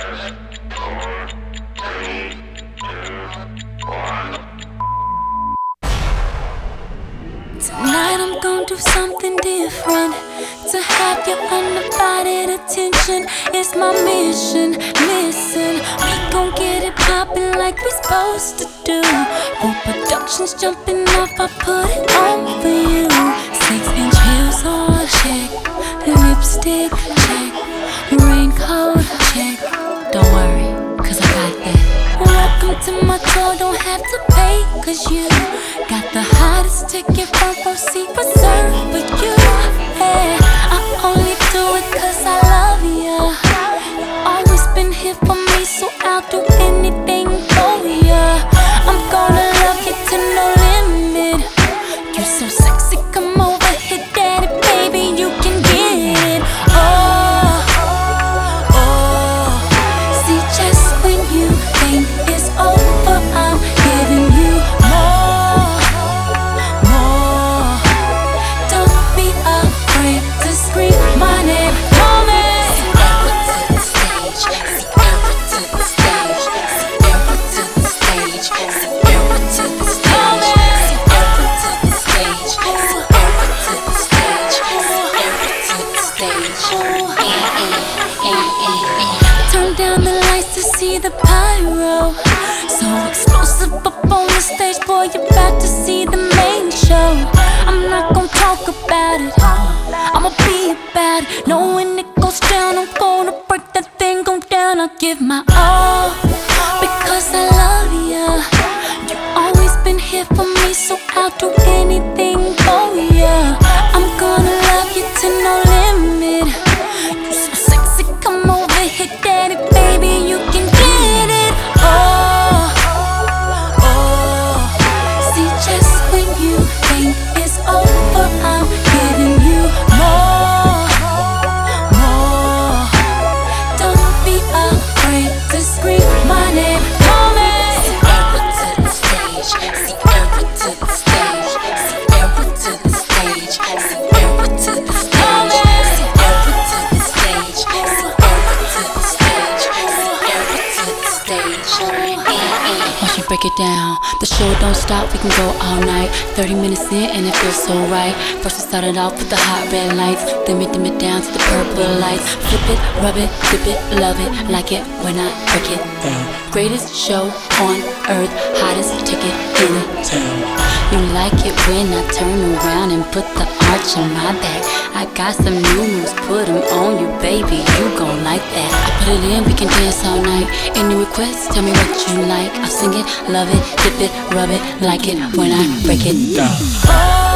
Tonight I'm gonna do something different. To have your undivided attention is my mission. Listen, we gon' get it poppin' like we supposed to do. Full production's jumping off, I put it on for you. 6-inch heels on, check. Lipstick, check. Raincoat, check. Don't worry, cause I got that. Welcome to my tour, don't have to pay, cause you got the hottest ticket front row seat reserved for you. Yeah, I only do it cause I love ya. You always been here for me, so I'll do anything for ya. I'm gonna love you to no limit. You're so sexy, come over here, daddy, baby, you can get it. Oh, oh, see, just when you think it's over, I'm giving you more, more. Don't be afraid to scream my name, call me. Turn down the lights to see the pyro. So explosive up on the stage, boy, you're about to see the main show. I'm not gonna talk about it, I'ma be about it. Know when it goes down, I'm gonna break that thing, go down. I'll give my all, because I love ya. You always been here for me, so I'll do anything for ya. I'm gonna love you to no limit. You so sexy, come over here, daddy, baby, you can get it. Oh, oh, see, just when you think it's over, I'm giving you more, more. Don't be afraid to scream my name, call me. Once you break it down, the show don't stop, we can go all night. 30 minutes in and it feels so right. First we started off with the hot red lights, then we dim it down to the purple lights. Flip it, rub it, dip it, love it, like it when I break it down. Greatest show on earth, hottest ticket in town. You like it when I turn around and put the arch on my back. I got some new moves, put them on you, baby, you gon' like that. I put it in, we can dance all night. Any requests, tell me what you like. I'll sing it, love it, dip it, rub it, like it when I break it down.